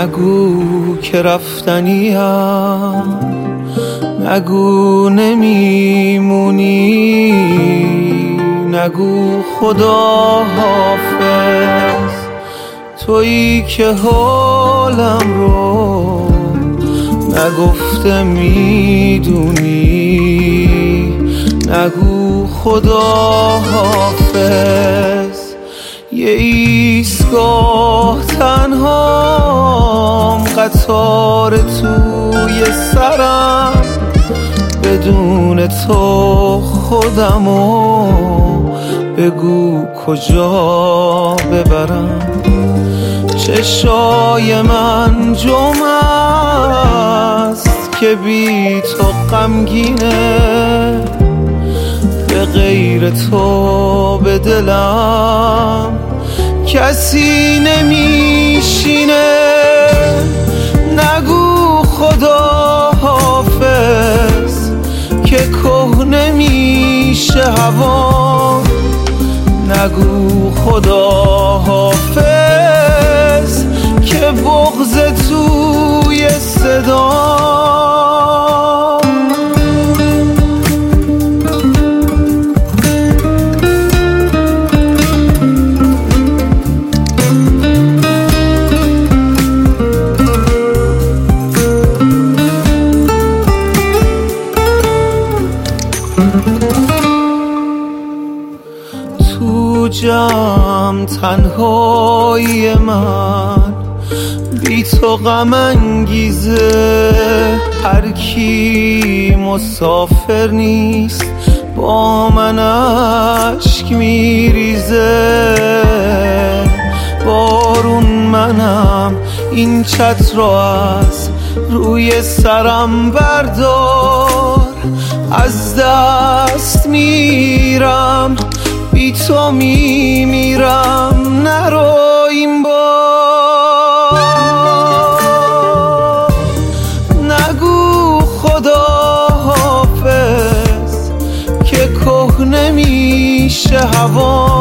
نگو که رفتنیم، نگو نمیمونی، نگو خدا حافظ. تویی که حالم رو نگفته میدونی، نگو خدا حافظ. یه ایستگاه تنهام، قطار توی سرم، بدون تو خودمو بگو کجا ببرم. چشای من جمع است که بی تو غمگینه، به غیر تو به دلم کسی نمیشینه. نگو خدا حافظ که کهنه میشه هوا، نگو خدا حافظ که بغض توی صدا. تو جمع تنهایی من بی تو غم انگیزه، هر کی مسافر نیست با من اشک میریزه. بارون منم، این چتر رو از روی سرم بردار، از دست میرم بی تو میمیرم، نرو این بار. نگو خدا حافظ که کهنه میشه هوا،